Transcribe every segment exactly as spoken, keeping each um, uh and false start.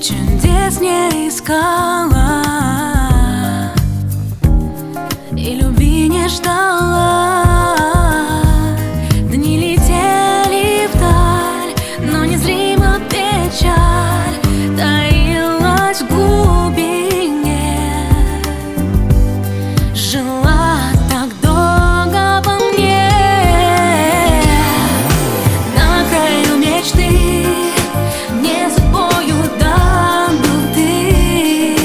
чудес не искала и любви не ждала. Дни летели вдаль, но незримо печаль таилась в глубине. Жила так долго во мне, на краю мечты, не судьбою дан был ты.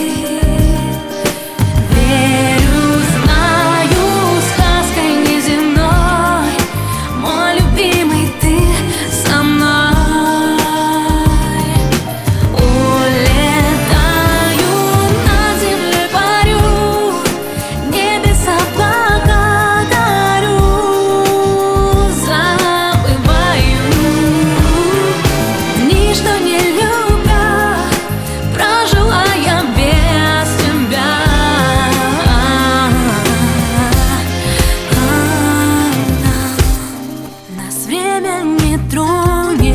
Верю, знаю, сказкой неземной, мой любимый, ты со мной. Улетаю, над землей парю, небеса благодарю. Забываю дни, что не любя, прожила я без тебя. Нас время не тронет,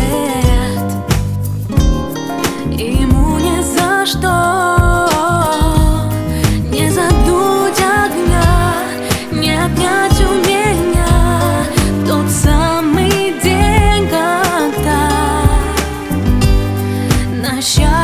и ему ни за что не задуть огня, не отнять у меня тот самый день, когда на счастье